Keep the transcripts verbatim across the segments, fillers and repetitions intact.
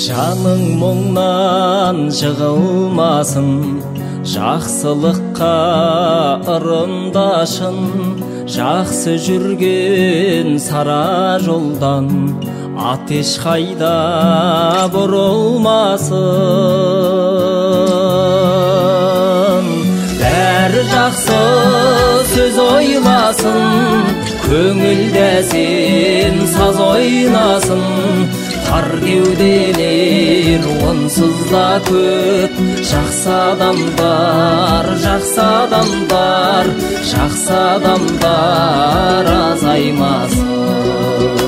Жаның мұңнан жығылмасын, жақсылыққа ырымдашын, жақсы жүрген сара жолдан атеш қайда бұрылмасын. Бәрі жақсы сөз ойласын, көңілде сен саз ойнасын. Тар кеуделер онсыз да көп, жақсы адамдар, жақсы адамдар, жақсы адамдар азаймасын.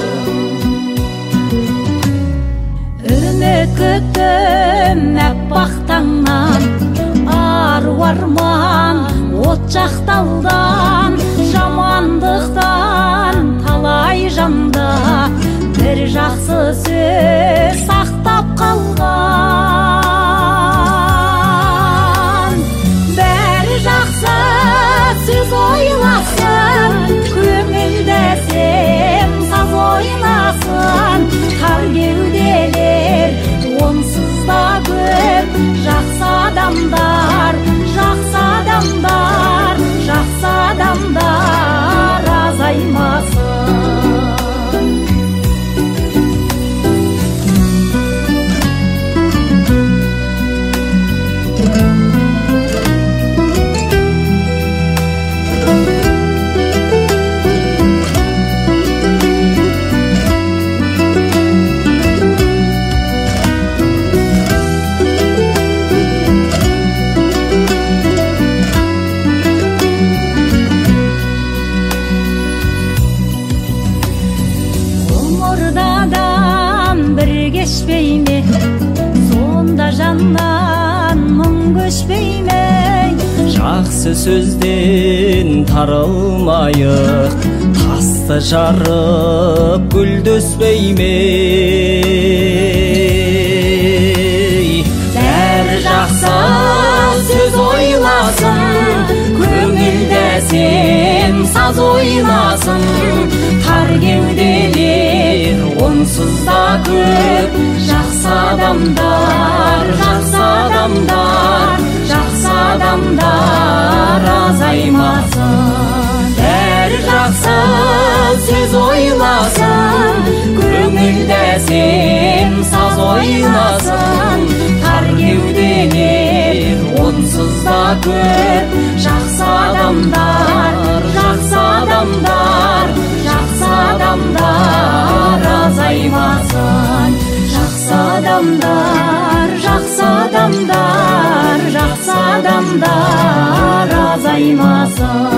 Үміт күттім әппақ таңнан, ару арман от жақтаудан, жамандықтан талай жанда бір жақсы сөз сақтап қалған. Бәрі жақсы сөз ойласын, көңілде сен саз ойнасын. Тар кеуделер онсыз да көп, жақсы адамдар, жақсы адамдар, жақсы адамдар азаймасын. Кешпей ме, сонда жаннан мұң көшпей ме? Жақсы сөзден тарылмайық, тасты жарып гүлдөспей ме? Бәрі жақсы сөз ойласын, көңілде сен саз ойнасын. Тар кеуделер онсыз да көп, жақсы адамдар, жақсы адамдар, жақсы адамдар азаймасын. Бәрі жақсы сөз ойласын, көңілде сен саз ойнасын. Тар кеуделер онсыз да көп, жақсы адамдар, жақсы адамдар, жақсы адамдар азаймасын. Жақсы адамдар, жақсы адамдар, жақсы адамдар азаймасын.